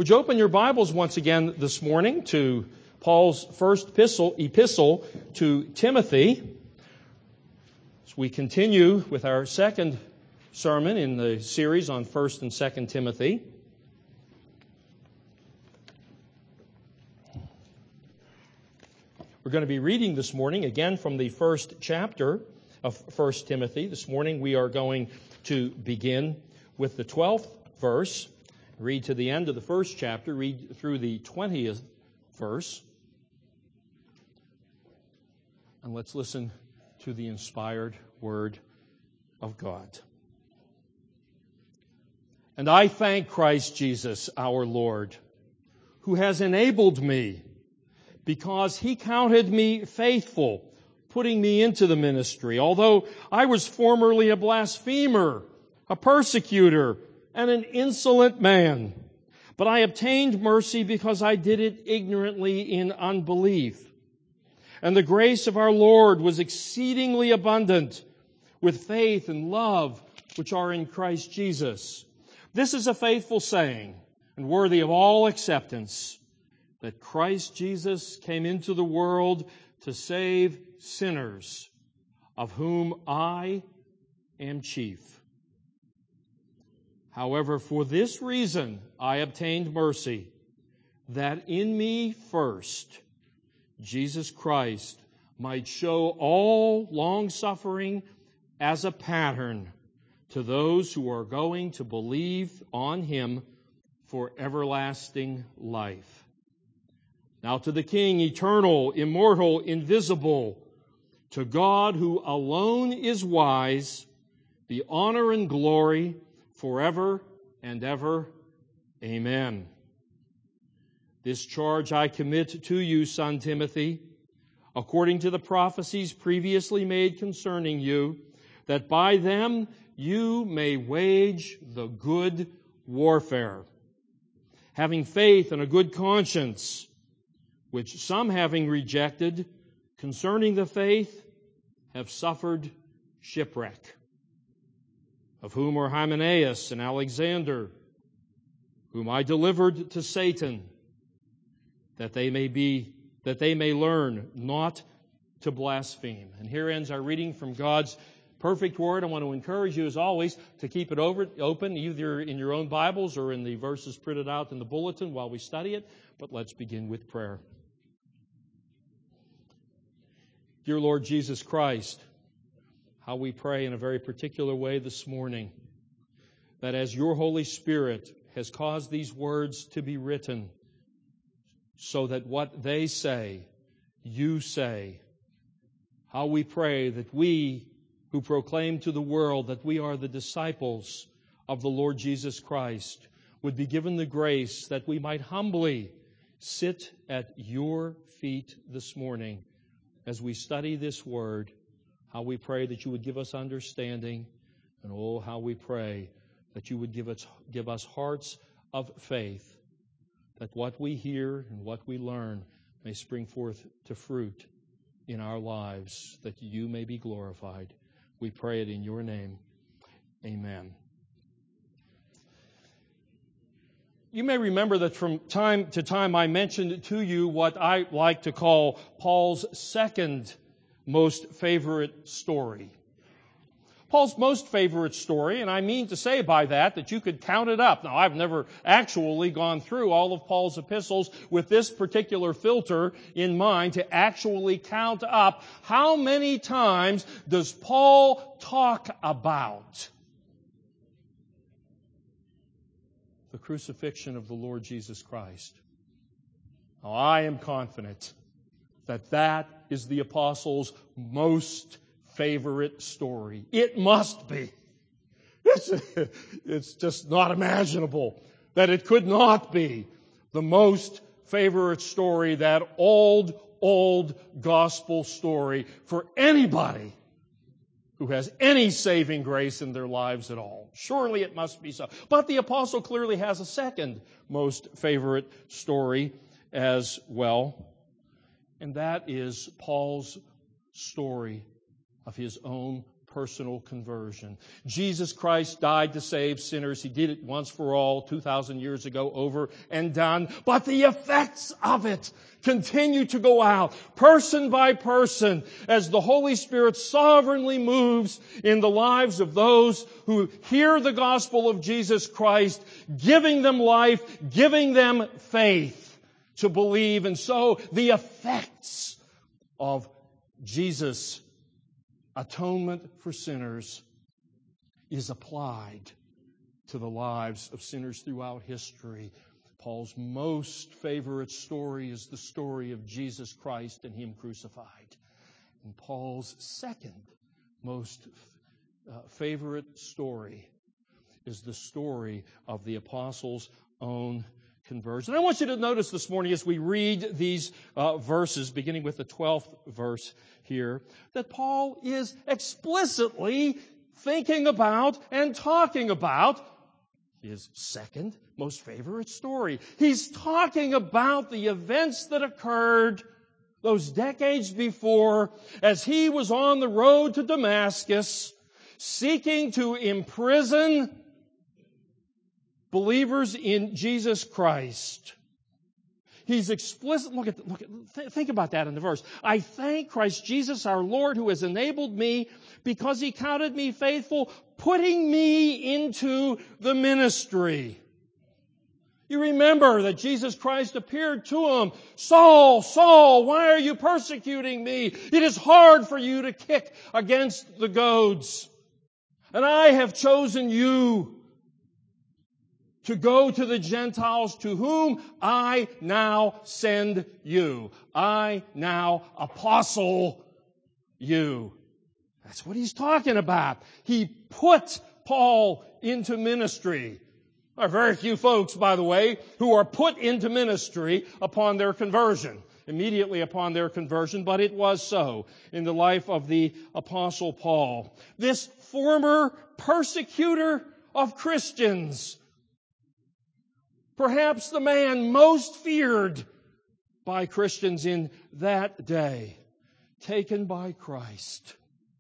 Would you open your Bibles once again this morning to Paul's first epistle to Timothy, as we continue with our second sermon in the series on 1st and 2nd Timothy. We're going to be reading this morning again from the first chapter of 1 Timothy. This morning we are going to begin with the 12th verse, read to the end of the first chapter, read through the 20th verse, and let's listen to the inspired Word of God. And I thank Christ Jesus our Lord, who has enabled me, because He counted me faithful, putting me into the ministry, although I was formerly a blasphemer, a persecutor, and an insolent man. But I obtained mercy because I did it ignorantly in unbelief. And the grace of our Lord was exceedingly abundant with faith and love which are in Christ Jesus. This is a faithful saying and worthy of all acceptance, that Christ Jesus came into the world to save sinners, of whom I am chief. However, for this reason I obtained mercy, that in me first Jesus Christ might show all long-suffering as a pattern to those who are going to believe on Him for everlasting life. Now to the King, eternal, immortal, invisible, to God who alone is wise, be honor and glory forever and ever. Amen. This charge I commit to you, son Timothy, according to the prophecies previously made concerning you, that by them you may wage the good warfare, having faith and a good conscience, which some, having rejected, concerning the faith, have suffered shipwreck, of whom are Hymenaeus and Alexander, whom I delivered to Satan, that they may learn not to blaspheme. And here ends our reading from God's perfect Word. I want to encourage you, as always, to keep it open, either in your own Bibles or in the verses printed out in the bulletin while we study it. But let's begin with prayer. Dear Lord Jesus Christ, how we pray in a very particular way this morning, that as your Holy Spirit has caused these words to be written, so that what they say, you say. How we pray that we who proclaim to the world that we are the disciples of the Lord Jesus Christ would be given the grace that we might humbly sit at your feet this morning as we study this word. How we pray that you would give us understanding, and oh, how we pray that you would give us hearts of faith, that what we hear and what we learn may spring forth to fruit in our lives, that you may be glorified. We pray it in your name. Amen. You may remember that from time to time I mentioned to you what I like to call Paul's second most favorite story. Paul's most favorite story, and I mean to say by that you could count it up. Now, I've never actually gone through all of Paul's epistles with this particular filter in mind to actually count up how many times does Paul talk about the crucifixion of the Lord Jesus Christ. Now, I am confident that is the apostle's most favorite story. It must be. It's just not imaginable that it could not be the most favorite story, that old gospel story for anybody who has any saving grace in their lives at all. Surely it must be so. But the apostle clearly has a second most favorite story as well, and that is Paul's story of his own personal conversion. Jesus Christ died to save sinners. He did it once for all, 2,000 years ago, over and done. But the effects of it continue to go out, person by person, as the Holy Spirit sovereignly moves in the lives of those who hear the gospel of Jesus Christ, giving them life, giving them faith to believe. And so the effects of Jesus' atonement for sinners is applied to the lives of sinners throughout history. Paul's most favorite story is the story of Jesus Christ and Him crucified. And Paul's second most favorite story is the story of the apostles' own conversion. I want you to notice this morning as we read these verses, beginning with the 12th verse here, that Paul is explicitly thinking about and talking about his second most favorite story. He's talking about the events that occurred those decades before as he was on the road to Damascus, seeking to imprison believers in Jesus Christ. He's explicit. Think about that in the verse. I thank Christ Jesus our Lord who has enabled me because He counted me faithful, putting me into the ministry. You remember that Jesus Christ appeared to him. Saul, Saul, why are you persecuting me? It is hard for you to kick against the goads. And I have chosen you to go to the Gentiles to whom I now send you. I now apostle you. That's what he's talking about. He put Paul into ministry. There are very few folks, by the way, who are put into ministry upon their conversion, immediately upon their conversion, but it was so in the life of the Apostle Paul. This former persecutor of Christians, perhaps the man most feared by Christians in that day, taken by Christ,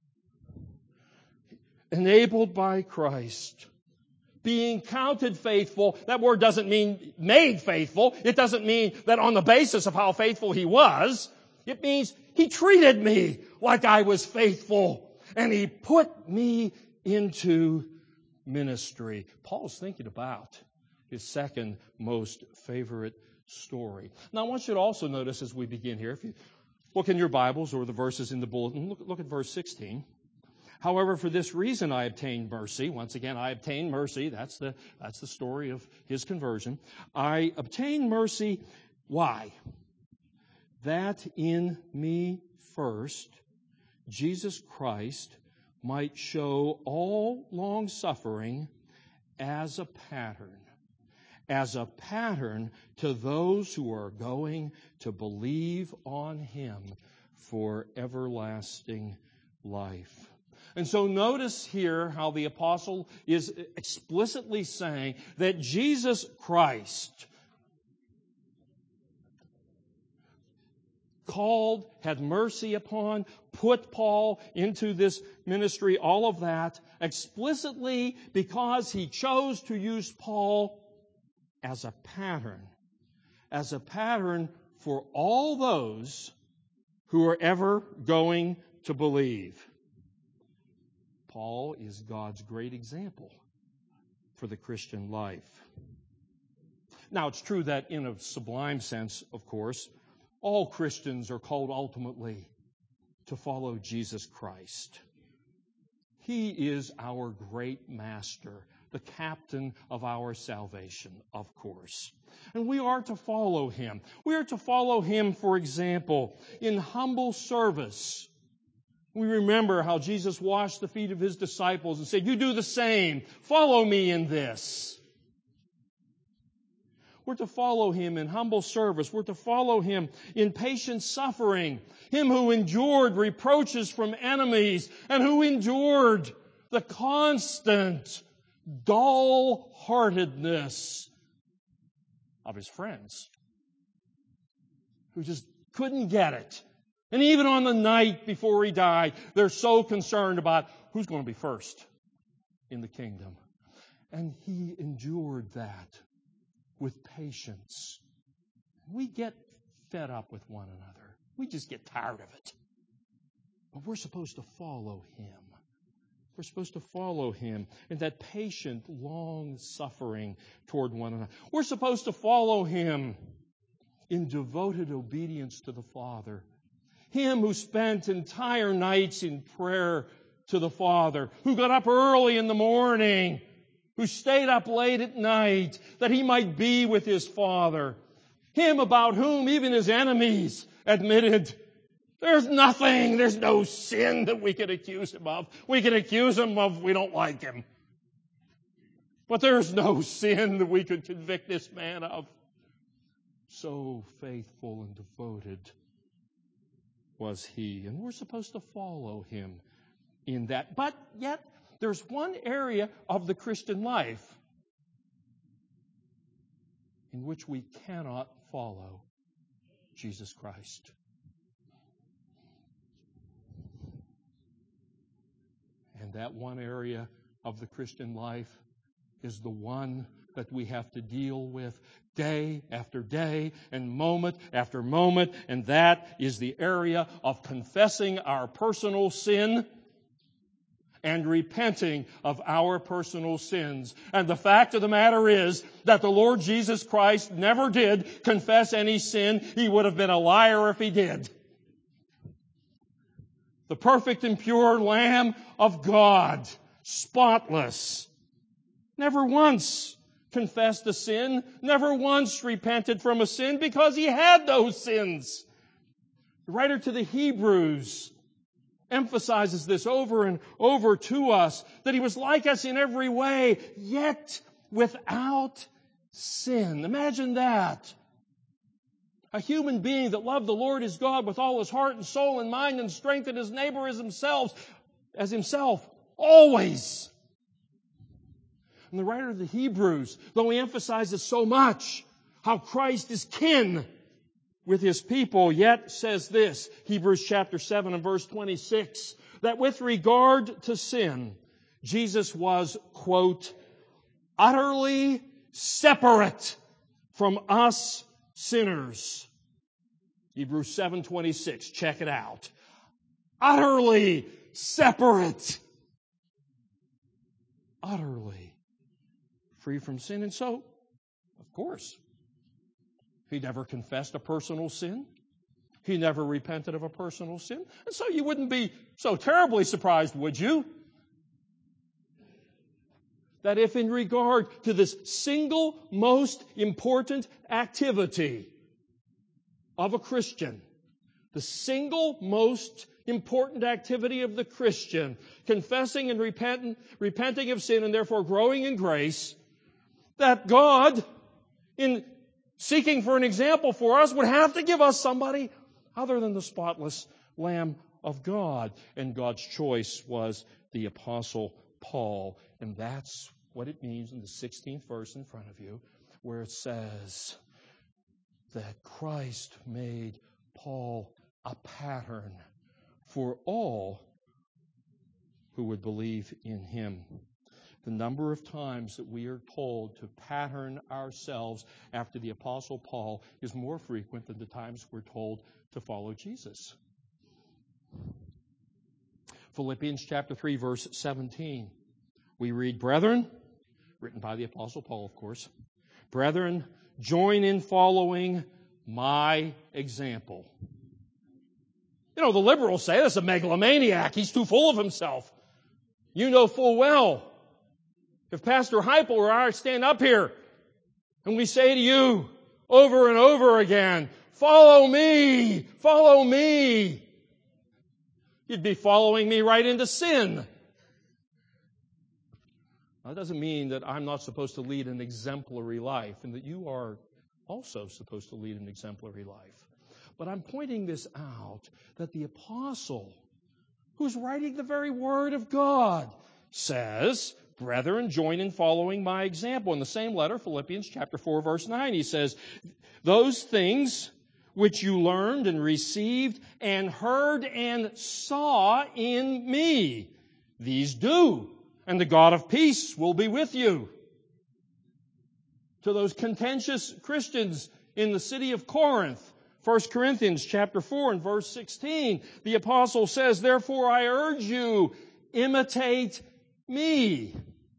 enabled by Christ, being counted faithful. That word doesn't mean made faithful. It doesn't mean that on the basis of how faithful he was. It means He treated me like I was faithful, and He put me into ministry. Paul's thinking about his second most favorite story. Now I want you to also notice as we begin here, if you look in your Bibles or the verses in the bulletin, look at verse 16. However, for this reason I obtained mercy. Once again, I obtained mercy. That's the story of his conversion. I obtained mercy. Why? That in me first, Jesus Christ might show all long-suffering as a pattern to those who are going to believe on Him for everlasting life. And so notice here how the apostle is explicitly saying that Jesus Christ called, had mercy upon, put Paul into this ministry, all of that, explicitly because He chose to use Paul as a pattern for all those who are ever going to believe. Paul is God's great example for the Christian life. Now, it's true that in a sublime sense, of course, all Christians are called ultimately to follow Jesus Christ. He is our great master, the captain of our salvation, of course. And we are to follow Him. We are to follow Him, for example, in humble service. We remember how Jesus washed the feet of His disciples and said, you do the same. Follow me in this. We're to follow Him in humble service. We're to follow Him in patient suffering. Him who endured reproaches from enemies and who endured the constant dull-heartedness of His friends who just couldn't get it. And even on the night before He died, they're so concerned about who's going to be first in the kingdom. And He endured that with patience. We get fed up with one another. We just get tired of it. But we're supposed to follow Him. We're supposed to follow Him in that patient, long suffering toward one another. We're supposed to follow Him in devoted obedience to the Father. Him who spent entire nights in prayer to the Father, who got up early in the morning, who stayed up late at night that He might be with His Father. Him about whom even His enemies admitted, there's no sin that we could accuse Him of. We can accuse Him of we don't like Him. But there's no sin that we could convict this man of. So faithful and devoted was He. And we're supposed to follow Him in that. But yet, there's one area of the Christian life in which we cannot follow Jesus Christ. And that one area of the Christian life is the one that we have to deal with day after day and moment after moment, and that is the area of confessing our personal sin and repenting of our personal sins. And the fact of the matter is that the Lord Jesus Christ never did confess any sin. He would have been a liar if He did. The perfect and pure Lamb of God, spotless, never once confessed a sin, never once repented from a sin because He had those sins. The writer to the Hebrews emphasizes this over and over to us, that He was like us in every way, yet without sin. Imagine that. A human being that loved the Lord his God with all his heart and soul and mind and strength, and his neighbor as himself, always. And the writer of the Hebrews, though he emphasizes so much how Christ is kin with His people, yet says this, Hebrews chapter 7 and verse 26, that with regard to sin, Jesus was, quote, utterly separate from us sinners. Hebrews 7:26, check it out. Utterly separate. Utterly free from sin. And so, of course, He never confessed a personal sin. He never repented of a personal sin. And so you wouldn't be so terribly surprised, would you? That if in regard to this single most important activity of a Christian, the single most important activity of the Christian, confessing and repenting of sin and therefore growing in grace, that God, in seeking for an example for us, would have to give us somebody other than the spotless Lamb of God. And God's choice was the Apostle Paul. And that's what it means in the 16th verse in front of you, where it says that Christ made Paul a pattern for all who would believe in him. The number of times that we are told to pattern ourselves after the Apostle Paul is more frequent than the times we're told to follow Jesus. Philippians chapter 3, verse 17. We read, brethren, written by the Apostle Paul, of course, brethren, join in following my example. You know, the liberals say this is a megalomaniac. He's too full of himself. You know full well, if Pastor Heipel or I stand up here and we say to you over and over again, follow me, you'd be following me right into sin. That doesn't mean that I'm not supposed to lead an exemplary life and that you are also supposed to lead an exemplary life. But I'm pointing this out, that the apostle, who's writing the very word of God, says, brethren, join in following my example. In the same letter, Philippians chapter 4, verse 9, he says, those things which you learned and received and heard and saw in me, these do, and the God of peace will be with you. To those contentious Christians in the city of Corinth, 1 Corinthians chapter 4 and verse 16, the apostle says, therefore I urge you, imitate me.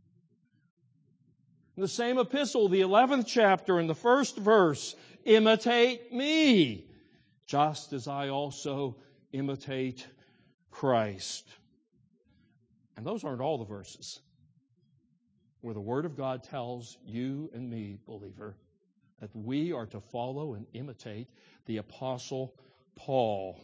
In the same epistle, the 11th chapter and the first verse, imitate me, just as I also imitate Christ. And those aren't all the verses where the Word of God tells you and me, believer, that we are to follow and imitate the Apostle Paul.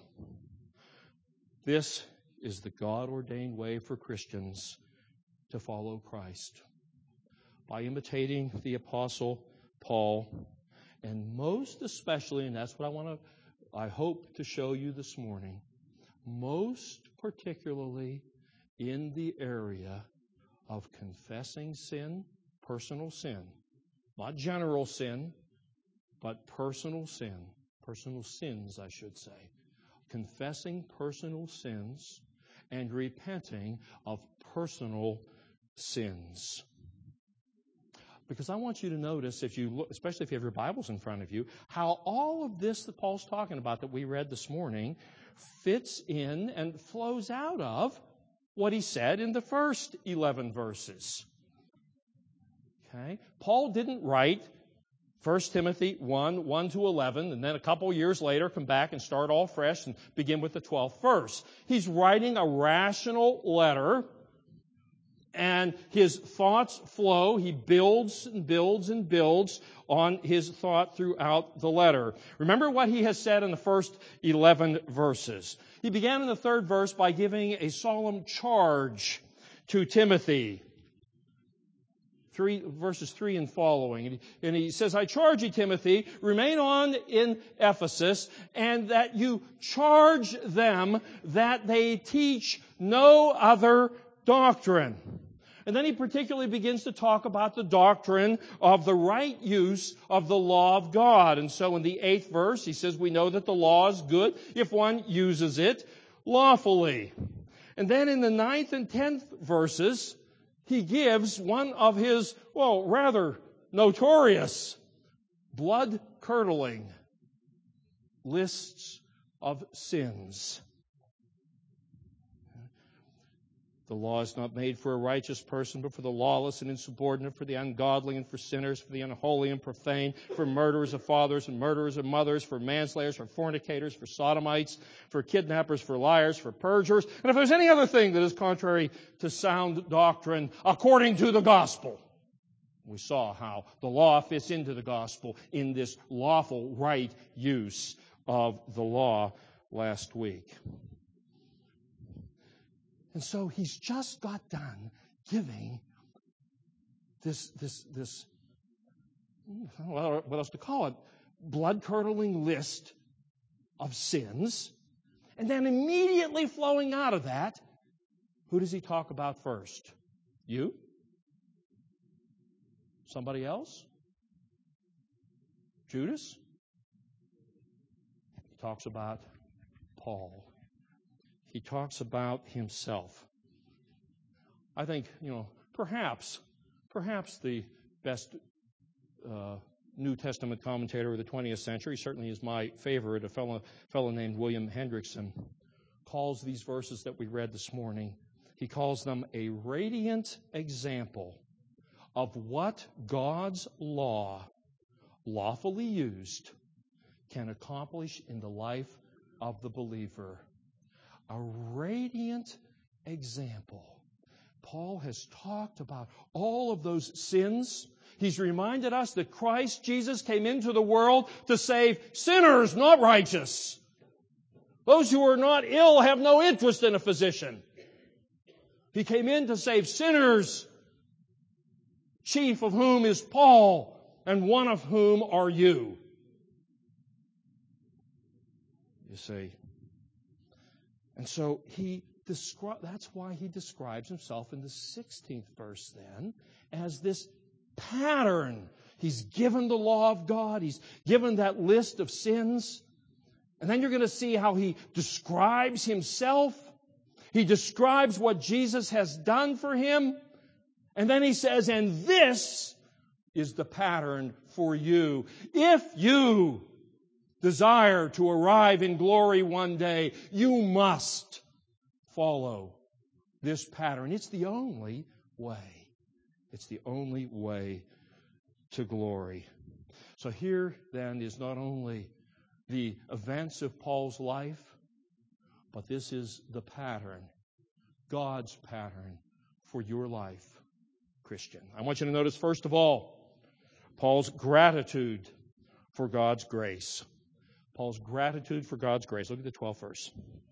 This is the God-ordained way for Christians to follow Christ. By imitating the Apostle Paul, and most especially, and that's what I hope to show you this morning, most particularly in the area of confessing sin, personal sin, not general sin, but personal sins, I should say. Confessing personal sins and repenting of personal sins. Because I want you to notice, if you look, especially if you have your Bibles in front of you, how all of this that Paul's talking about that we read this morning fits in and flows out of what he said in the first 11 verses. Okay? Paul didn't write 1 Timothy 1 to 11, and then a couple years later come back and start all fresh and begin with the 12th verse. He's writing a rational letter, and his thoughts flow. He builds and builds and builds on his thought throughout the letter. Remember what he has said in the first 11 verses. He began in the 3rd verse by giving a solemn charge to Timothy. Verses 3 and following. And he says, I charge you, Timothy, remain on in Ephesus, and that you charge them that they teach no other doctrine. And then he particularly begins to talk about the doctrine of the right use of the law of God. And so in the 8th verse, he says, we know that the law is good if one uses it lawfully. And then in the 9th and 10th verses, he gives one of his, rather notorious, blood-curdling lists of sins. The law is not made for a righteous person, but for the lawless and insubordinate, for the ungodly and for sinners, for the unholy and profane, for murderers of fathers and murderers of mothers, for manslayers, for fornicators, for sodomites, for kidnappers, for liars, for perjurers, and if there's any other thing that is contrary to sound doctrine according to the gospel. We saw how the law fits into the gospel in this lawful right use of the law last week. And so he's just got done giving this what else to call it, blood-curdling list of sins. And then immediately flowing out of that, who does he talk about first? You? Somebody else? Judas? He talks about Paul. He talks about himself. I think, perhaps the best New Testament commentator of the 20th century, certainly is my favorite, a fellow named William Hendrickson, calls these verses that we read this morning, he calls them a radiant example of what God's law, lawfully used, can accomplish in the life of the believer. A radiant example. Paul has talked about all of those sins. He's reminded us that Christ Jesus came into the world to save sinners, not righteous. Those who are not ill have no interest in a physician. He came in to save sinners, chief of whom is Paul, and one of whom are you. You see. And so that's why he describes himself in the 16th verse then as this pattern. He's given the law of God. He's given that list of sins. And then you're going to see how he describes himself. He describes what Jesus has done for him. And then he says, and this is the pattern for you. If you desire to arrive in glory one day, you must follow this pattern. It's the only way. It's the only way to glory. So here then is not only the events of Paul's life, but this is the pattern, God's pattern for your life, Christian. I want you to notice, first of all, Paul's gratitude for God's grace. Paul's gratitude for God's grace. Look at the 12th verse.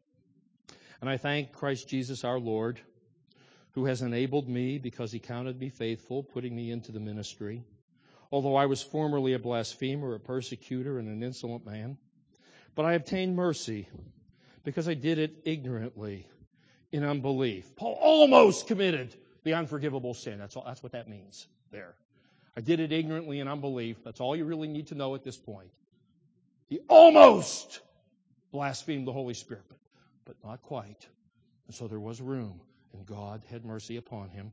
And I thank Christ Jesus our Lord, who has enabled me, because he counted me faithful, putting me into the ministry. Although I was formerly a blasphemer, a persecutor, and an insolent man, but I obtained mercy, because I did it ignorantly in unbelief. Paul almost committed the unforgivable sin. That's what that means there. I did it ignorantly in unbelief. That's all you really need to know at this point. He almost blasphemed the Holy Spirit, but not quite. And so there was room, and God had mercy upon him.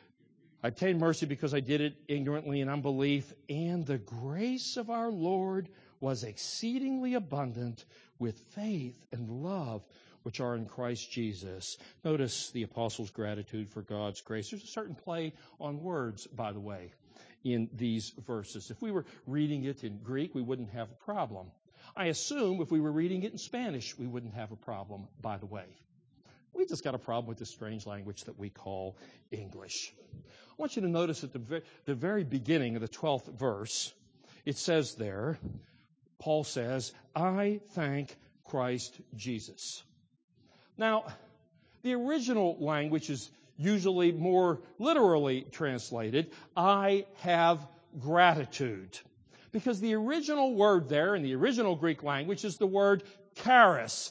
I obtained mercy because I did it ignorantly in unbelief, and the grace of our Lord was exceedingly abundant with faith and love which are in Christ Jesus. Notice the apostle's gratitude for God's grace. There's a certain play on words, by the way, in these verses. If we were reading it in Greek, we wouldn't have a problem. I assume if we were reading it in Spanish, we wouldn't have a problem, by the way. We just got a problem with this strange language that we call English. I want you to notice at the very beginning of the 12th verse, it says there, Paul says, I thank Christ Jesus. Now, the original language is usually more literally translated, I have gratitude. Because the original word there in the original Greek language is the word charis,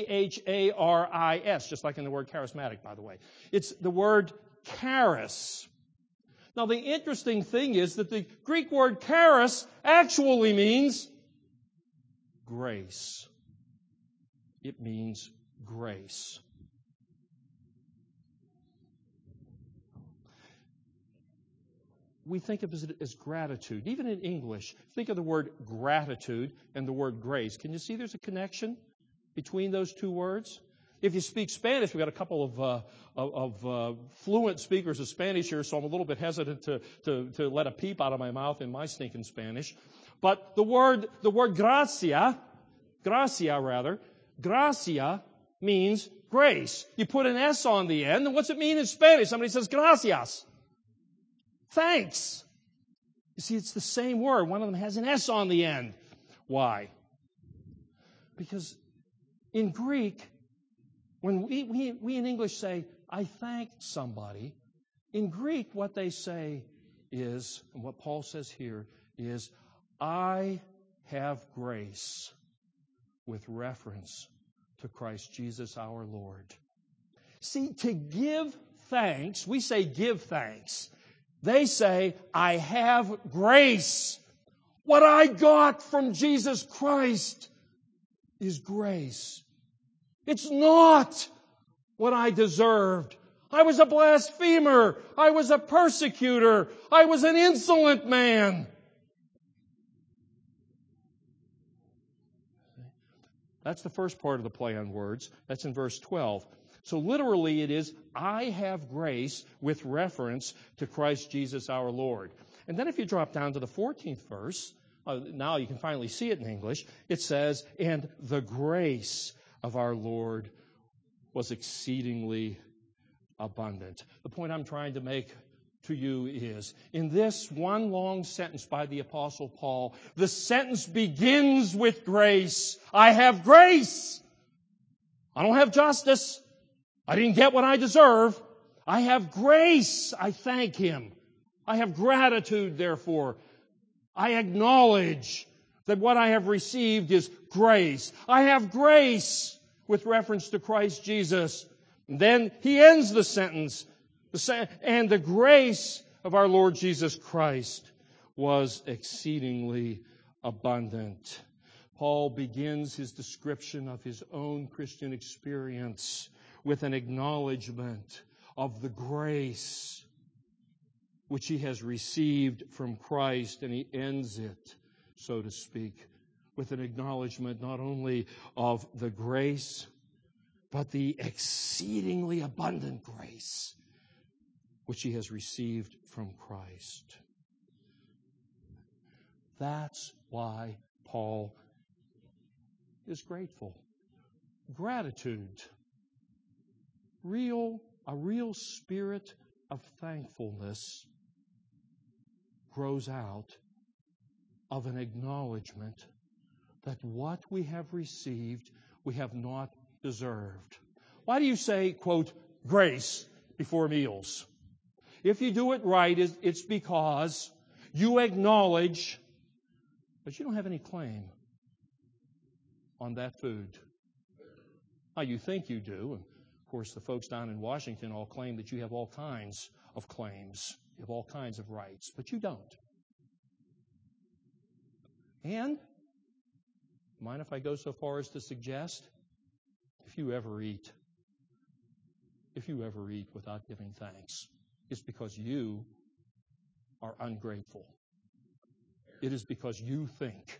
charis, just like in the word charismatic, by the way. It's the word charis. Now, the interesting thing is that the Greek word charis actually means grace. It means grace. We think of it as gratitude. Even in English, think of the word gratitude and the word grace. Can you see there's a connection between those two words? If you speak Spanish, we've got a couple of fluent speakers of Spanish here, so I'm a little bit hesitant to let a peep out of my mouth in my stinking Spanish. But the word gracia means grace. You put an S on the end, and what's it mean in Spanish? Somebody says gracias. Thanks. You see, it's the same word. One of them has an S on the end. Why? Because in Greek, when we in English say, I thank somebody, in Greek what they say is, and what Paul says here is, I have grace with reference to Christ Jesus our Lord. See, to give thanks, we say give thanks. They say, I have grace. What I got from Jesus Christ is grace. It's not what I deserved. I was a blasphemer. I was a persecutor. I was an insolent man. That's the first part of the play on words. That's in verse 12. So literally it is, I have grace with reference to Christ Jesus our Lord. And then if you drop down to the 14th verse, now you can finally see it in English, it says, and the grace of our Lord was exceedingly abundant. The point I'm trying to make to you is, in this one long sentence by the Apostle Paul, the sentence begins with grace. I have grace. I don't have justice. I didn't get what I deserve. I have grace. I thank Him. I have gratitude, therefore. I acknowledge that what I have received is grace. I have grace with reference to Christ Jesus. And then he ends the sentence, and the grace of our Lord Jesus Christ was exceedingly abundant. Paul begins his description of his own Christian experience with an acknowledgement of the grace which he has received from Christ, and he ends it, so to speak, with an acknowledgement not only of the grace, but the exceedingly abundant grace which he has received from Christ. That's why Paul is grateful. Gratitude. A real spirit of thankfulness grows out of an acknowledgement that what we have received, we have not deserved. Why do you say, quote, grace before meals? If you do it right, it's because you acknowledge that you don't have any claim on that food. Now, you think you do, and of course the folks down in Washington all claim that you have all kinds of claims, you have all kinds of rights, but you don't. And, mind if I go so far as to suggest, if you ever eat without giving thanks, it's because you are ungrateful. It is because you think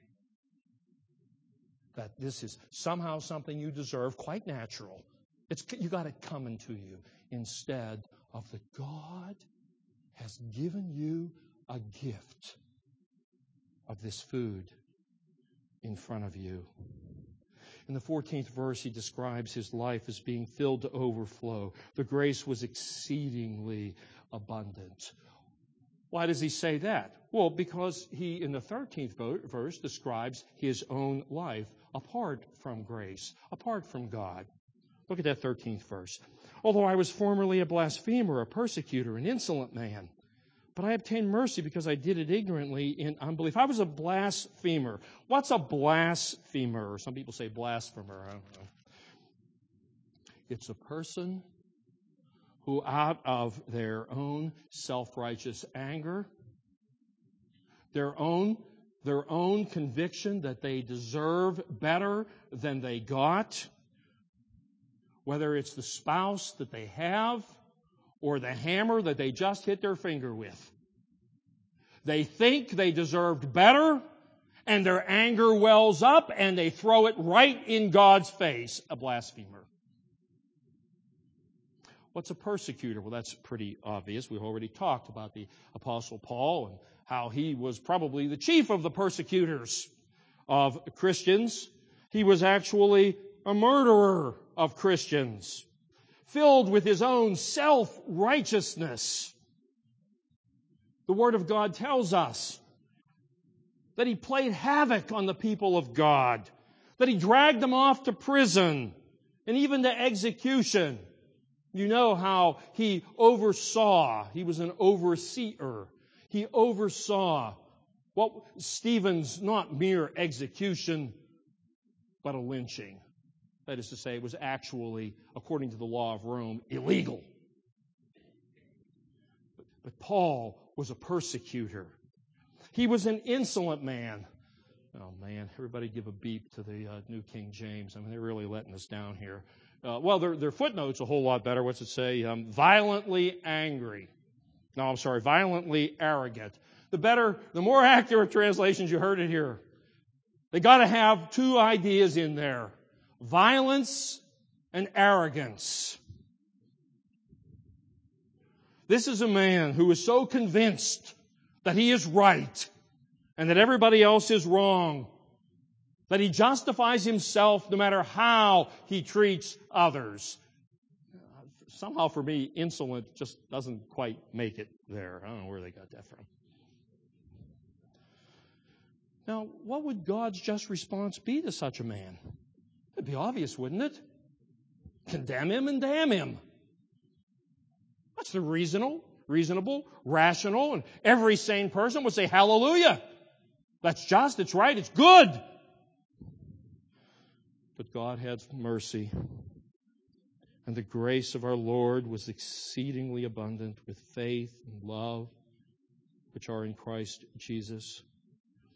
that this is somehow something you deserve, quite natural. You got it coming to you, instead of that God has given you a gift of this food in front of you. In the 14th verse, he describes his life as being filled to overflow. The grace was exceedingly abundant. Why does he say that? Well, because he, in the 13th verse, describes his own life apart from grace, apart from God. Look at that 13th verse. Although I was formerly a blasphemer, a persecutor, an insolent man, but I obtained mercy because I did it ignorantly in unbelief. I was a blasphemer. What's a blasphemer? Some people say blasphemer. I don't know. It's a person who, out of their own self-righteous anger, their own conviction that they deserve better than they got, whether it's the spouse that they have or the hammer that they just hit their finger with. They think they deserved better, and their anger wells up, and they throw it right in God's face. A blasphemer. What's a persecutor? Well, that's pretty obvious. We've already talked about the Apostle Paul and how he was probably the chief of the persecutors of Christians. He was actually a murderer of Christians, filled with his own self-righteousness. The Word of God tells us that he played havoc on the people of God, that he dragged them off to prison and even to execution. You know how he oversaw, he was an overseer. He oversaw what Stephen's not mere execution, but a lynching. That is to say, it was actually, according to the law of Rome, illegal. But Paul was a persecutor. He was an insolent man. Oh man, everybody give a beep to the New King James. I mean, they're really letting us down here. Well, their footnote's a whole lot better. What's it say? Violently angry. No, I'm sorry, violently arrogant. The more accurate translations, you heard it here. They got to have two ideas in there: violence and arrogance. This is a man who is so convinced that he is right and that everybody else is wrong, that he justifies himself no matter how he treats others. Somehow for me, insolent just doesn't quite make it there. I don't know where they got that from. Now, what would God's just response be to such a man? It'd be obvious, wouldn't it? Condemn him and damn him. That's the reasonable, rational, and every sane person would say, hallelujah. That's just, it's right, it's good. But God had mercy, and the grace of our Lord was exceedingly abundant with faith and love, which are in Christ Jesus.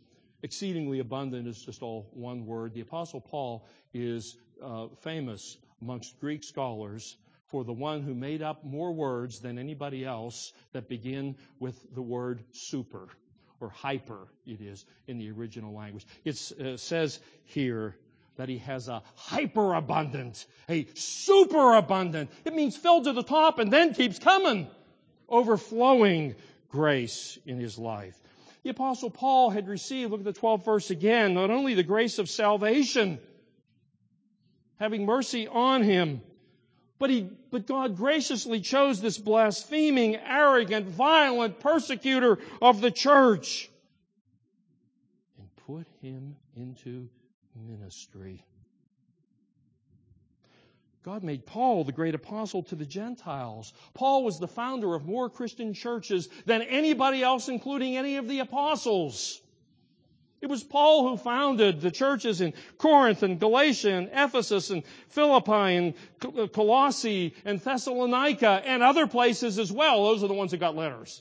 Exceedingly abundant is just all one word. The Apostle Paul is famous amongst Greek scholars for the one who made up more words than anybody else that begin with the word super, or hyper, it is, in the original language. It says here that he has a hyperabundant, a superabundant. It means filled to the top and then keeps coming. Overflowing grace in his life. The Apostle Paul had received, look at the 12th verse again, not only the grace of salvation, having mercy on him, but God graciously chose this blaspheming, arrogant, violent persecutor of the church and put him into ministry. God made Paul the great apostle to the Gentiles. Paul was the founder of more Christian churches than anybody else, including any of the apostles. It was Paul who founded the churches in Corinth and Galatia and Ephesus and Philippi and Colossae and Thessalonica and other places as well. Those are the ones that got letters.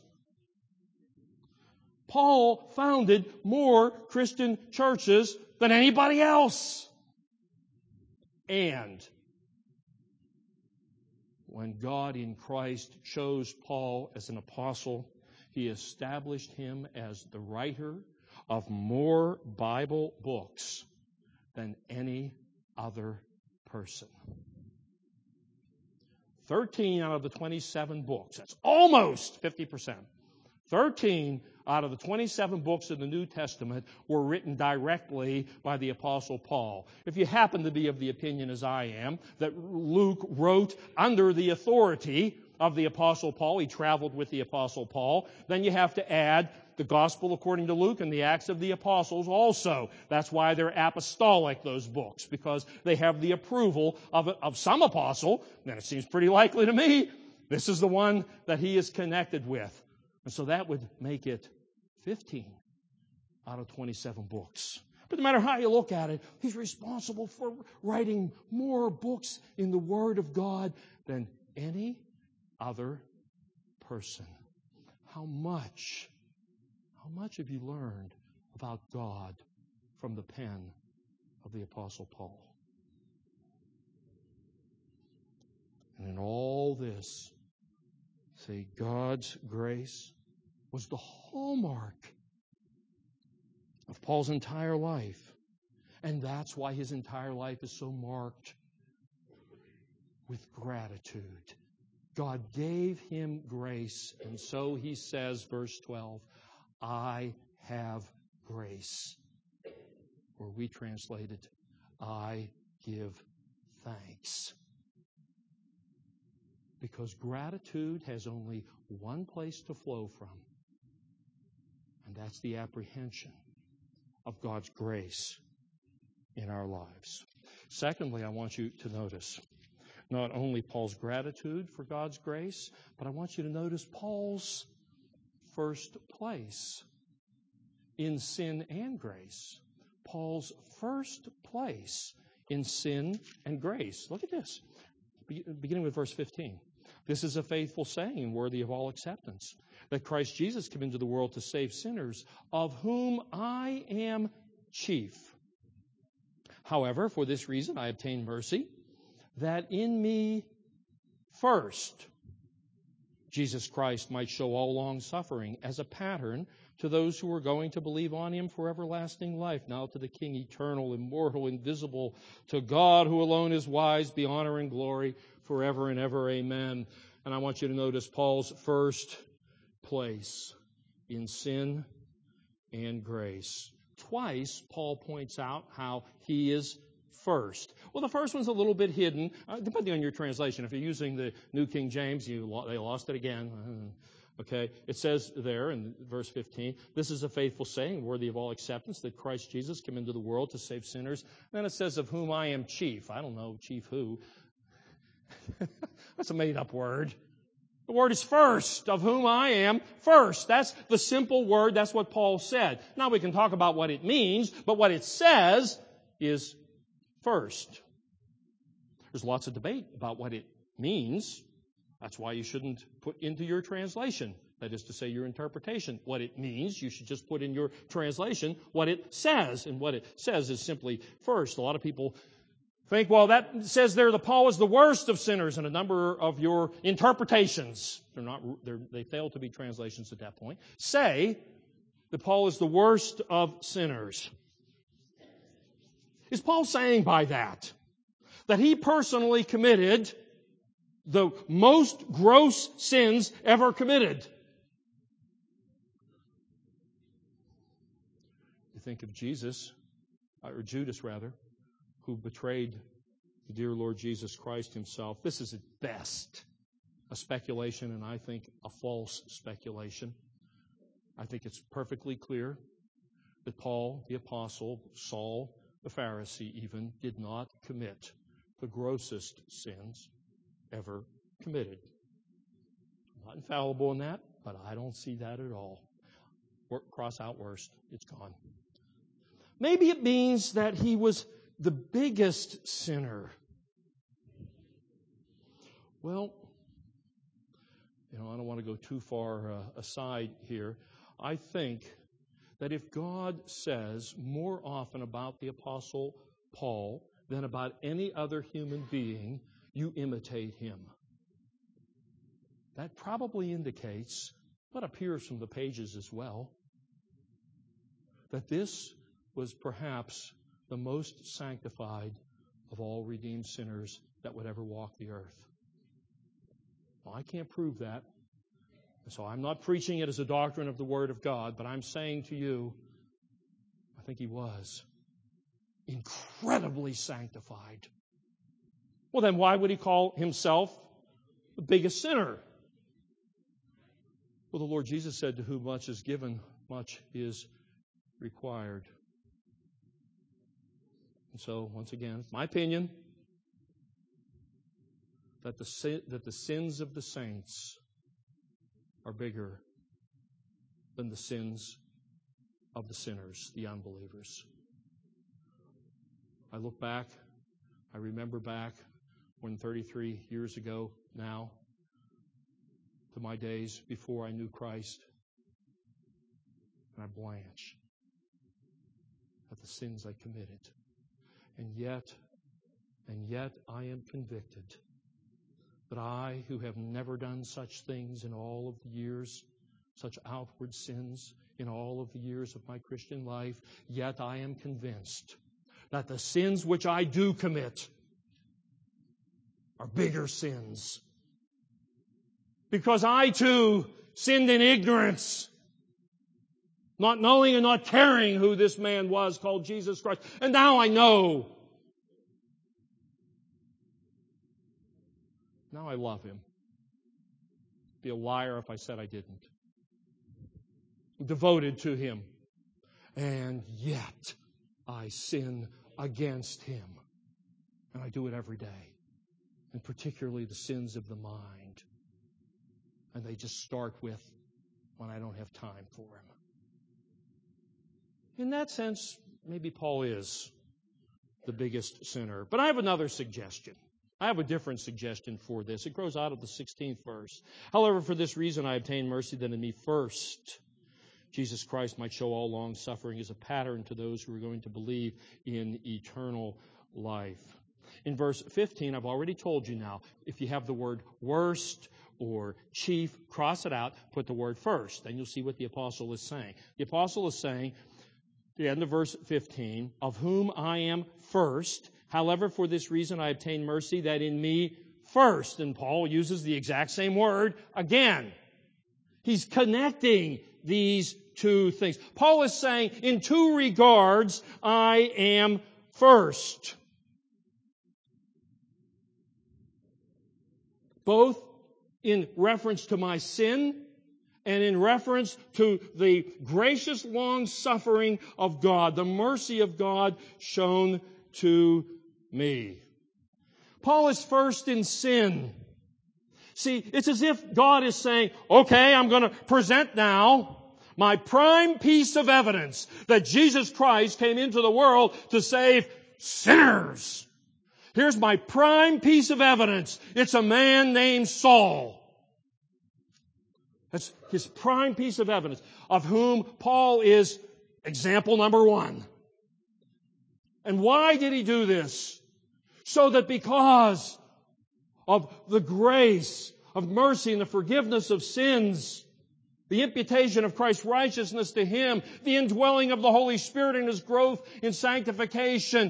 Paul founded more Christian churches than anybody else. And when God in Christ chose Paul as an apostle, He established him as the writer of more Bible books than any other person. 13 out of the 27 books, that's almost 50%. 13 out of the 27 books in the New Testament were written directly by the Apostle Paul. If you happen to be of the opinion, as I am, that Luke wrote under the authority of the Apostle Paul, he traveled with the Apostle Paul, then you have to add the Gospel according to Luke and the Acts of the Apostles also. That's why they're apostolic, those books, because they have the approval of some apostle, and it seems pretty likely to me this is the one that he is connected with. And so that would make it 15 out of 27 books. But no matter how you look at it, he's responsible for writing more books in the Word of God than any other person. How much have you learned about God from the pen of the Apostle Paul? And in all this, say, God's grace was the hallmark of Paul's entire life. And that's why his entire life is so marked with gratitude. God gave him grace, and so he says, verse 12, I have grace. Or we translate it, I give thanks. Because gratitude has only one place to flow from, and that's the apprehension of God's grace in our lives. Secondly, I want you to notice not only Paul's gratitude for God's grace, but I want you to notice Paul's first place in sin and grace. Paul's first place in sin and grace. Look at this, beginning with verse 15. This is a faithful saying and worthy of all acceptance, that Christ Jesus came into the world to save sinners, of whom I am chief. However, for this reason I obtained mercy, that in me first Jesus Christ might show all long suffering as a pattern to those who are going to believe on him for everlasting life. Now to the King, eternal, immortal, invisible, to God who alone is wise, be honor and glory forever and ever. Amen. And I want you to notice Paul's first place in sin and grace. Twice, Paul points out how he is first. Well, the first one's a little bit hidden, depending on your translation. If you're using the New King James, they lost it again. Okay, it says there in verse 15, this is a faithful saying, worthy of all acceptance, that Christ Jesus came into the world to save sinners. And then it says, of whom I am chief. I don't know, chief who. That's a made-up word. The word is first, of whom I am first. That's the simple word. That's what Paul said. Now we can talk about what it means, but what it says is first. There's lots of debate about what it means. That's why you shouldn't put into your translation, that is to say your interpretation, what it means. You should just put in your translation what it says. And what it says is simply first. A lot of people Think, well, that says there that Paul is the worst of sinners in a number of your interpretations. They fail to be translations at that point. Say that Paul is the worst of sinners. Is Paul saying by that he personally committed the most gross sins ever committed? You think of Jesus, or Judas rather, who betrayed the dear Lord Jesus Christ himself. This is at best a speculation, and I think a false speculation. I think it's perfectly clear that Paul, the apostle, Saul, the Pharisee even, did not commit the grossest sins ever committed. I'm not infallible in that, but I don't see that at all. Cross out worst. It's gone. Maybe it means that he was the biggest sinner. Well, I don't want to go too far aside here. I think that if God says more often about the Apostle Paul than about any other human being, you imitate him. That probably indicates, what appears from the pages as well, that this was perhaps the most sanctified of all redeemed sinners that would ever walk the earth. Well, I can't prove that. So I'm not preaching it as a doctrine of the Word of God, but I'm saying to you, I think he was incredibly sanctified. Well, then why would he call himself the biggest sinner? Well, the Lord Jesus said, to whom much is given, much is required. And so, once again, it's my opinion that the sins of the saints are bigger than the sins of the sinners, the unbelievers. I look back, I remember back when 33 years ago now, to my days before I knew Christ, and I blanch at the sins I committed. And yet I am convicted that I, who have never done such things in all of the years, such outward sins in all of the years of my Christian life, yet I am convinced that the sins which I do commit are bigger sins. Because I too sinned in ignorance, not knowing and not caring who this man was called Jesus Christ. And now I know. Now I love him. I'd be a liar if I said I didn't. I'm devoted to him. And yet I sin against him. And I do it every day. And particularly the sins of the mind. And they just start with when I don't have time for him. In that sense, maybe Paul is the biggest sinner. But I have another suggestion. I have a different suggestion for this. It grows out of the 16th verse. However, for this reason I obtained mercy that in me first Jesus Christ might show all long suffering as a pattern to those who are going to believe in eternal life. In verse 15, I've already told you now, if you have the word worst or chief, cross it out, put the word first. Then you'll see what the apostle is saying. The apostle is saying, at the end of verse 15, of whom I am first. However, for this reason I obtain mercy that in me first. And Paul uses the exact same word again. He's connecting these two things. Paul is saying, in two regards, I am first. Both in reference to my sin and in reference to the gracious long suffering of God, the mercy of God shown to me. Paul is first in sin. See, it's as if God is saying, okay, I'm going to present now my prime piece of evidence that Jesus Christ came into the world to save sinners. Here's my prime piece of evidence. It's a man named Saul. That's his prime piece of evidence, of whom Paul is example number one. And why did he do this? So that because of the grace of mercy and the forgiveness of sins, the imputation of Christ's righteousness to Him, the indwelling of the Holy Spirit and His growth in sanctification,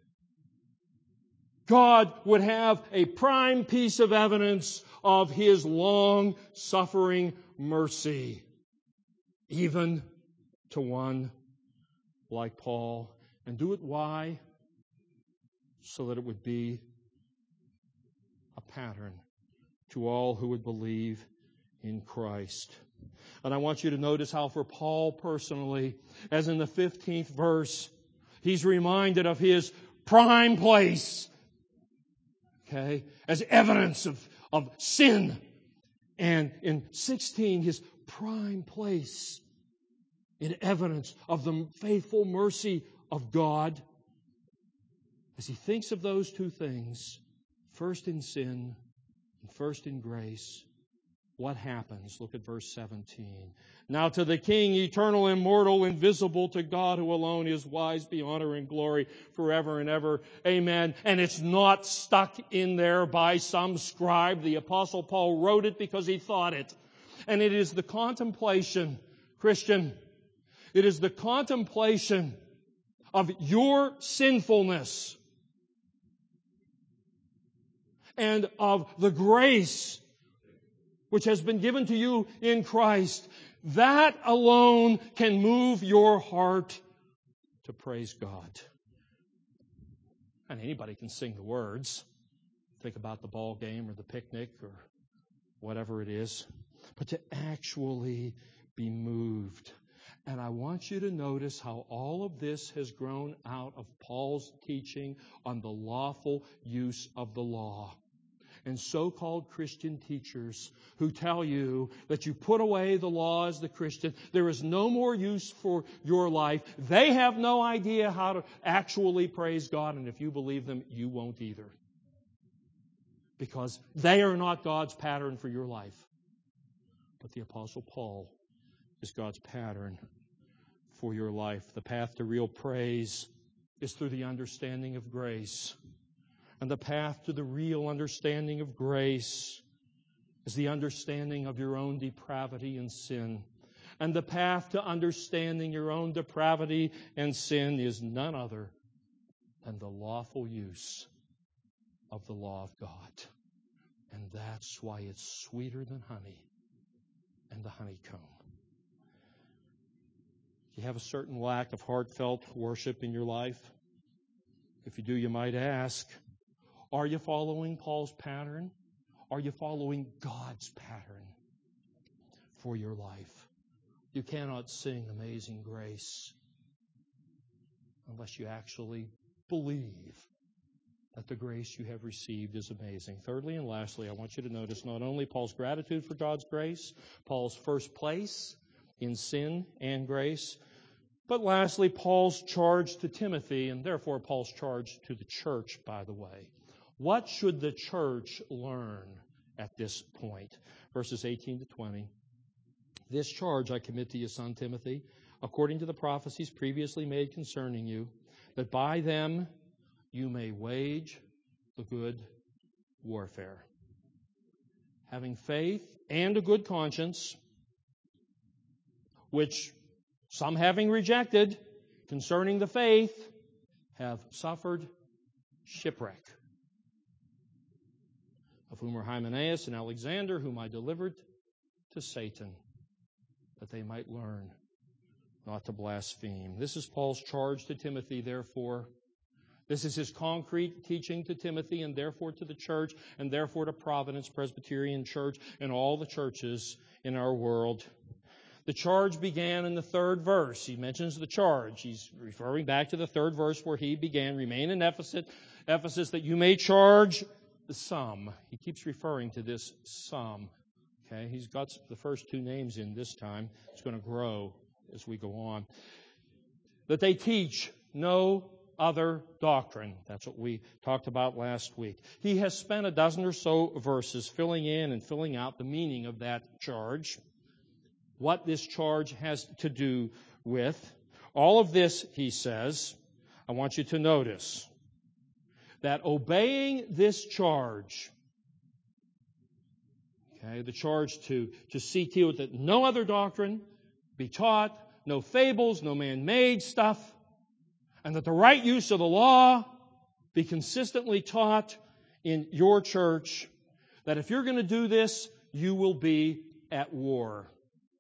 God would have a prime piece of evidence of His long-suffering mercy, even to one like Paul. And do it why? So that it would be a pattern to all who would believe in Christ. And I want you to notice how for Paul personally, as in the 15th verse, he's reminded of his prime place, okay, as evidence of sin. And in 16, his prime place in evidence of the faithful mercy of God. As he thinks of those two things, first in sin and first in grace, what happens? Look at verse 17. Now to the King, eternal, immortal, invisible, to God who alone is wise, be honor and glory forever and ever. Amen. And it's not stuck in there by some scribe. The Apostle Paul wrote it because he thought it. And it is the contemplation, Christian, it is the contemplation of your sinfulness and of the grace which has been given to you in Christ. That alone can move your heart to praise God. And anybody can sing the words. Think about the ball game or the picnic or whatever it is. But to actually be moved. And I want you to notice how all of this has grown out of Paul's teaching on the lawful use of the law. And so-called Christian teachers who tell you that you put away the law as the Christian, there is no more use for your life. They have no idea how to actually praise God, and if you believe them, you won't either. Because they are not God's pattern for your life. But the Apostle Paul is God's pattern for your life. The path to real praise is through the understanding of grace. And the path to the real understanding of grace is the understanding of your own depravity and sin. And the path to understanding your own depravity and sin is none other than the lawful use of the law of God. And that's why it's sweeter than honey and the honeycomb. Do you have a certain lack of heartfelt worship in your life? If you do, you might ask, are you following Paul's pattern? Are you following God's pattern for your life? You cannot sing Amazing Grace unless you actually believe that the grace you have received is amazing. Thirdly and lastly, I want you to notice not only Paul's gratitude for God's grace, Paul's first place in sin and grace, but lastly, Paul's charge to Timothy, and therefore Paul's charge to the church, by the way. What should the church learn at this point? Verses 18 to 20. This charge I commit to you, son Timothy, according to the prophecies previously made concerning you, that by them you may wage the good warfare, having faith and a good conscience, which some having rejected concerning the faith have suffered shipwreck, of whom are Hymenaeus and Alexander, whom I delivered to Satan, that they might learn not to blaspheme. This is Paul's charge to Timothy, therefore. This is his concrete teaching to Timothy and therefore to the church and therefore to Providence Presbyterian Church and all the churches in our world. The charge began in the 3rd verse. He mentions the charge. He's referring back to the 3rd verse where he began, remain in Ephesus that you may charge the sum. He keeps referring to this sum. Okay, he's got the first 2 names in this time. It's going to grow as we go on. That they teach no other doctrine. That's what we talked about last week. He has spent a dozen or so verses filling in and filling out the meaning of that charge, what this charge has to do with. All of this, he says, I want you to notice. that obeying this charge, the charge to see to it that no other doctrine be taught, no fables, no man-made stuff, and that the right use of the law be consistently taught in your church, that if you're going to do this, you will be at war.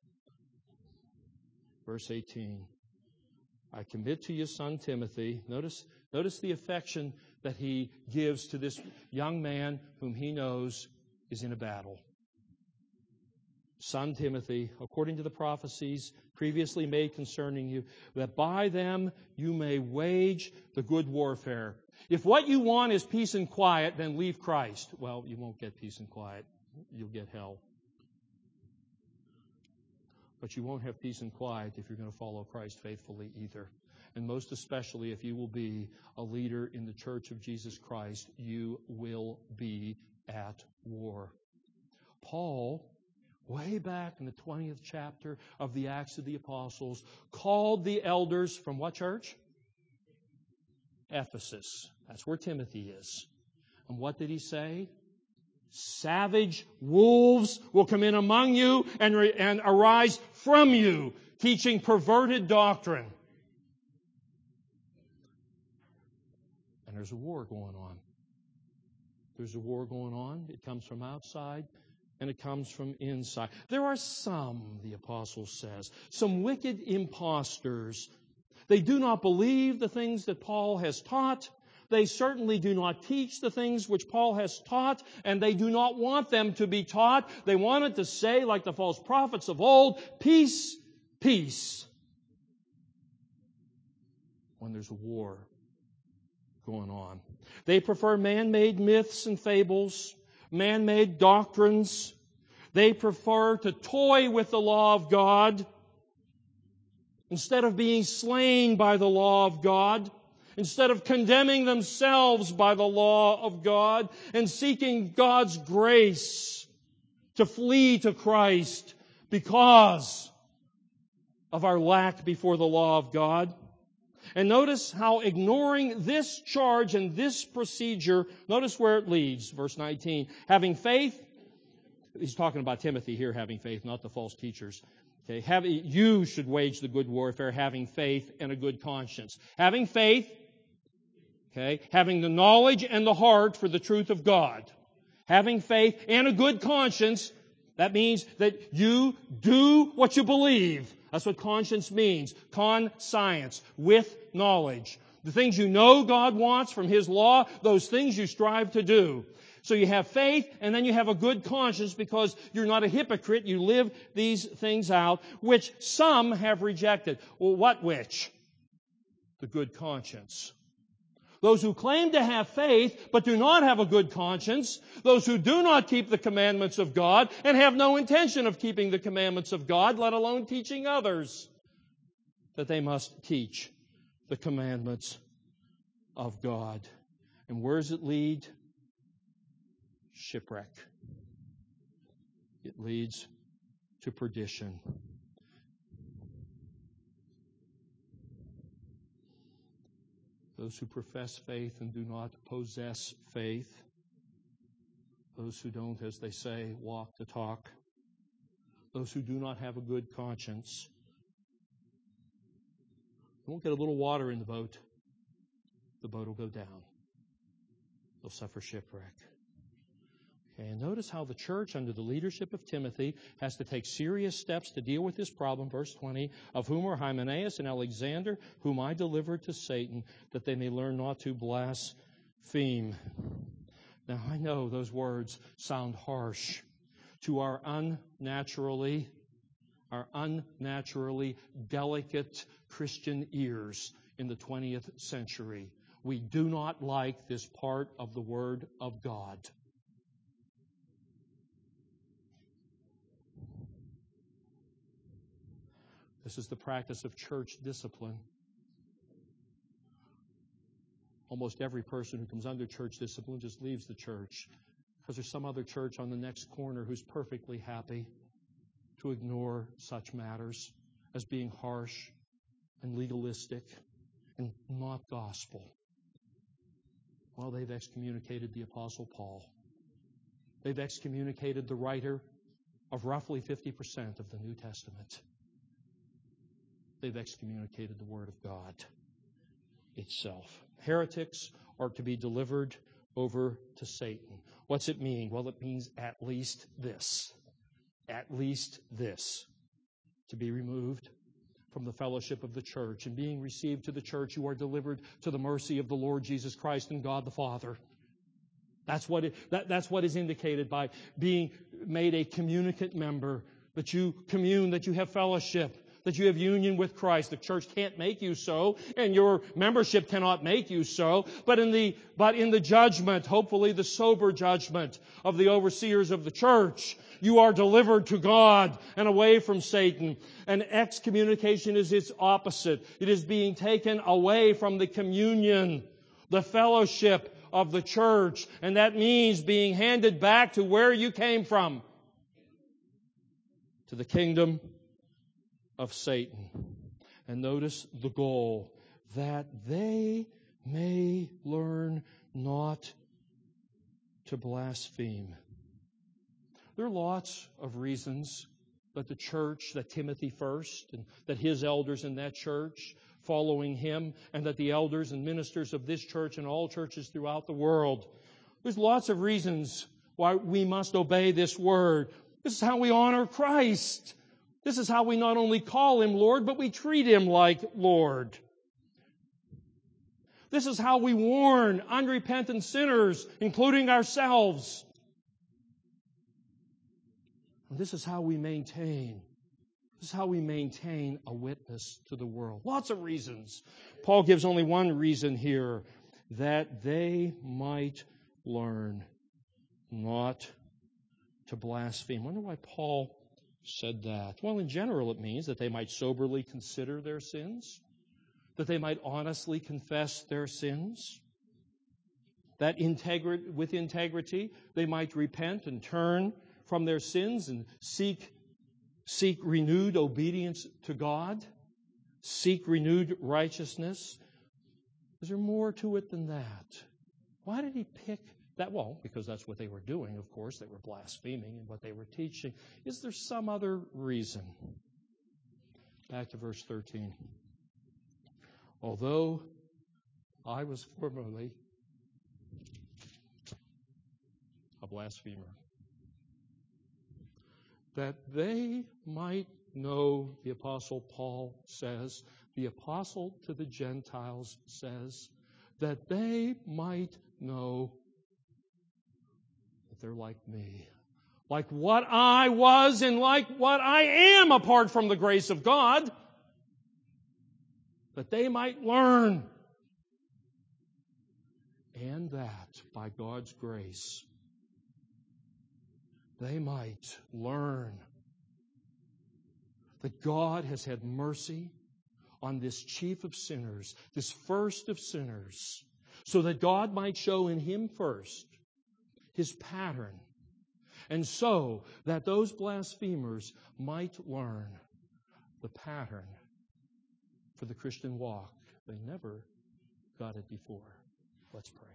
Verse 18, I commit to you, son Timothy. Notice the affection that he gives to this young man whom he knows is in a battle. Son Timothy, according to the prophecies previously made concerning you, that by them you may wage the good warfare. If what you want is peace and quiet, then leave Christ. Well, you won't get peace and quiet. You'll get hell. But you won't have peace and quiet if you're going to follow Christ faithfully either. And most especially if you will be a leader in the Church of Jesus Christ, you will be at war. Paul, way back in the 20th chapter of the Acts of the Apostles, called the elders from what church? Ephesus. That's where Timothy is. And what did he say? Savage wolves will come in among you and arise from you, teaching perverted doctrine. And there's a war going on. There's a war going on. It comes from outside and it comes from inside. There are some, the apostle says, some wicked impostors. They do not believe the things that Paul has taught. They certainly do not teach the things which Paul has taught, and they do not want them to be taught. They wanted to say, like the false prophets of old, peace, peace, when there's a war going on. They prefer man-made myths and fables, man-made doctrines. They prefer to toy with the law of God instead of being slain by the law of God, instead of condemning themselves by the law of God and seeking God's grace to flee to Christ because of our lack before the law of God. And notice how ignoring this charge and this procedure, notice where it leads. Verse 19, having faith, he's talking about Timothy here having faith, not the false teachers. Okay, you should wage the good warfare, having faith and a good conscience. Having faith, having the knowledge and the heart for the truth of God. Having faith and a good conscience, that means that you do what you believe. That's what conscience means. Conscience, with knowledge. The things you know God wants from His law, those things you strive to do. So you have faith and then you have a good conscience because you're not a hypocrite. You live these things out, which some have rejected. Well, what which? The good conscience. Those who claim to have faith but do not have a good conscience, those who do not keep the commandments of God and have no intention of keeping the commandments of God, let alone teaching others that they must teach the commandments of God. And where does it lead? Shipwreck. It leads to perdition. Those who profess faith and do not possess faith. Those who don't, as they say, walk the talk. Those who do not have a good conscience. You won't get a little water in the boat. The boat will go down. They'll suffer shipwreck. Okay, and notice how the church, under the leadership of Timothy, has to take serious steps to deal with this problem. Verse 20, of whom are Hymenaeus and Alexander, whom I delivered to Satan, that they may learn not to blaspheme. Now, I know those words sound harsh to our unnaturally delicate Christian ears in the 20th century. We do not like this part of the Word of God. This is the practice of church discipline. Almost every person who comes under church discipline just leaves the church because there's some other church on the next corner who's perfectly happy to ignore such matters as being harsh and legalistic and not gospel. Well, they've excommunicated the Apostle Paul. They've excommunicated the writer of roughly 50% of the New Testament. They've excommunicated the Word of God itself. Heretics are to be delivered over to Satan. What's it mean? Well, it means at least this. At least this. To be removed from the fellowship of the church, and being received to the church, you are delivered to the mercy of the Lord Jesus Christ and God the Father. That's what is indicated by being made a communicant member, that you commune, that you have fellowship, that you have union with Christ. The church can't make you so, and your membership cannot make you so. But in the judgment, hopefully the sober judgment of the overseers of the church, you are delivered to God and away from Satan. And excommunication is its opposite. It is being taken away from the communion, the fellowship of the church. And that means being handed back to where you came from, to the kingdom of Satan. And notice the goal, that they may learn not to blaspheme. There are lots of reasons that the church, that Timothy first, and that his elders in that church following him, and that the elders and ministers of this church and all churches throughout the world, there's lots of reasons why we must obey this word. This is how we honor Christ. This is how we not only call Him Lord, but we treat Him like Lord. This is how we warn unrepentant sinners, including ourselves. And this is how we maintain a witness to the world. Lots of reasons. Paul gives only one reason here, that they might learn not to blaspheme. I wonder why Paul said that. Well, in general, it means that they might soberly consider their sins, that they might honestly confess their sins, that with integrity they might repent and turn from their sins and seek renewed obedience to God, seek renewed righteousness. Is there more to it than that? Why did he pick that? Well, because that's what they were doing, of course. They were blaspheming in what they were teaching. Is there some other reason? Back to verse 13. Although I was formerly a blasphemer, that they might know, the Apostle Paul says, the Apostle to the Gentiles says, that they might know that they're like me. Like what I was and like what I am apart from the grace of God. That they might learn. And that, by God's grace, they might learn that God has had mercy on this chief of sinners, this first of sinners, so that God might show in him first His pattern, and so that those blasphemers might learn the pattern for the Christian walk. They never got it before. Let's pray.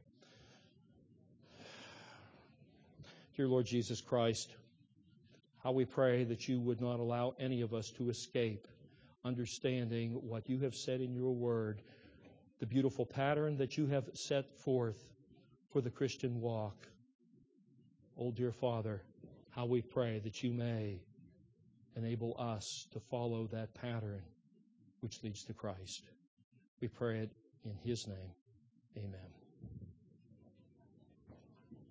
Dear Lord Jesus Christ, how we pray that you would not allow any of us to escape understanding what you have said in your word, the beautiful pattern that you have set forth for the Christian walk. Oh, dear Father, how we pray that you may enable us to follow that pattern which leads to Christ. We pray it in His name. Amen.